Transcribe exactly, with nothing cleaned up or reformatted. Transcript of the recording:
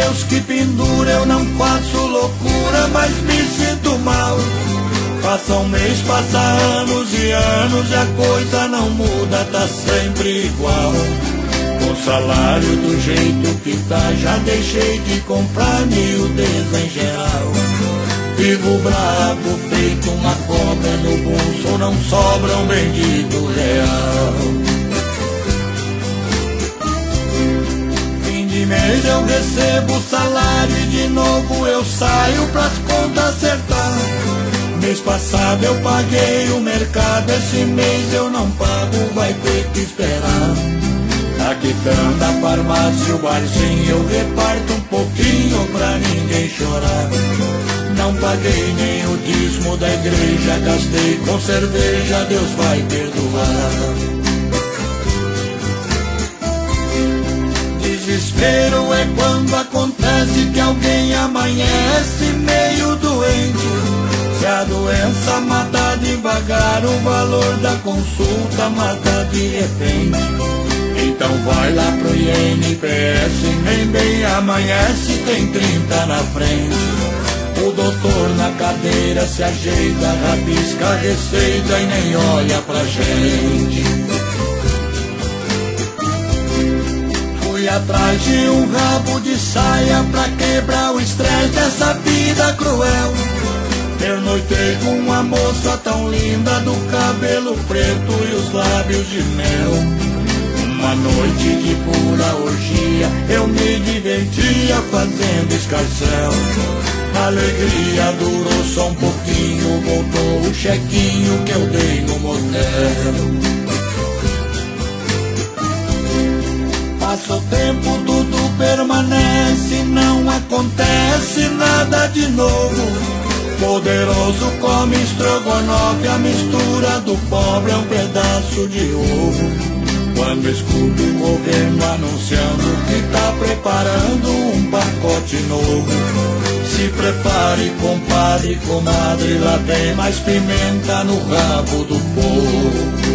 Deus que pendura, eu não faço loucura, mas me sinto mal. Passa um mês, passa anos e anos e a coisa não muda, tá sempre igual. Com salário do jeito que tá, já deixei de comprar miudeza em geral. Vivo bravo, feito uma cobra, no bolso não sobra um bendito real. Fim de mês eu recebo o salário e de novo eu saio pras contas acertar. Mês passado eu paguei o mercado, esse mês eu não pago, vai ter que esperar. Aqui quitanda, a farmácia, o barzinho, eu reparto um pouquinho pra ninguém chorar. Não paguei nem o dízimo da igreja, gastei com cerveja, Deus vai perdoar. Desespero é quando acontece que alguém amanhece meio doente. Se a doença mata devagar, o valor da consulta mata de repente. Então vai lá pro I N P S, nem bem amanhece, tem trinta na frente. O doutor na cadeira se ajeita, rabisca a receita e nem olha pra gente. Fui atrás de um rabo de saia pra quebrar o estresse dessa vida cruel. Pernoitei com uma moça tão linda, do cabelo preto e os lábios de mel. Uma noite de pura orgia, eu me divertia fazendo escarcel. A alegria durou só um pouquinho, voltou o chequinho que eu dei no motel. Passa o tempo, tudo permanece, não acontece nada de novo. Poderoso come estrogonofe, a mistura do pobre é um pedaço de ovo. Quando escuto o governo anunciando que tá preparando um pacote novo. Se prepare, compadre, comadre, lá tem mais pimenta no rabo do povo.